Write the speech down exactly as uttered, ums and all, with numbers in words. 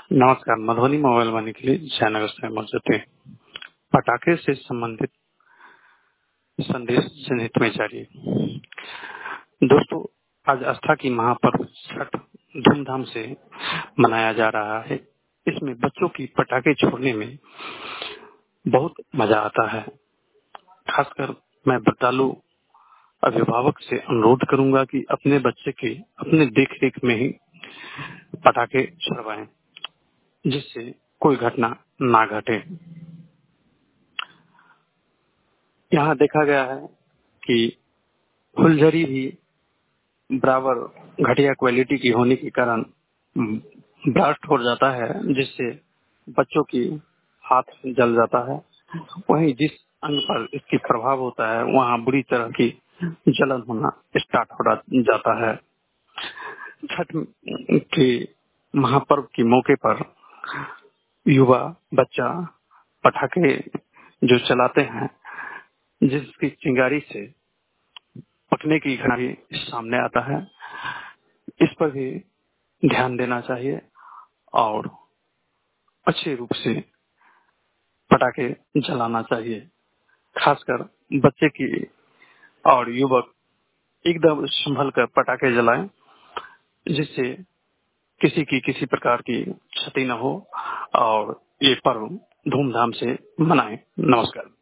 नमस्कार। मधुबनी मोबाइल वाणी के लिए जयनगर से मौजूद है। पटाखे से संबंधित संदेश जनहित में जारी। दोस्तों, आज आस्था की महापर्व छठ धूमधाम से मनाया जा रहा है। इसमें बच्चों की पटाखे छोड़ने में बहुत मजा आता है। खासकर मैं व्रतालु अभिभावक से अनुरोध करूंगा कि अपने बच्चे के अपने देख रेख में ही पटाखे छुड़वाएं, जिससे कोई घटना ना घटे। यहाँ देखा गया है कि फुलझड़ी भी बराबर घटिया क्वालिटी की होने के कारण ब्लास्ट हो जाता है, जिससे बच्चों की हाथ जल जाता है। वहीं जिस अंग पर इसकी प्रभाव होता है वहाँ बुरी तरह की जलन होना स्टार्ट हो जाता है। छठ के महापर्व के मौके पर युवा बच्चा पटाखे जो चलाते हैं, जिसकी चिंगारी से पकने की घटना भी सामने आता है। इस पर भी ध्यान देना चाहिए और अच्छे रूप से पटाखे जलाना चाहिए। खासकर बच्चे की और युवक एकदम संभल कर पटाखे जलाएं, जिससे किसी की किसी प्रकार की क्षति न हो और ये पर्व धूमधाम से मनाएं। नमस्कार।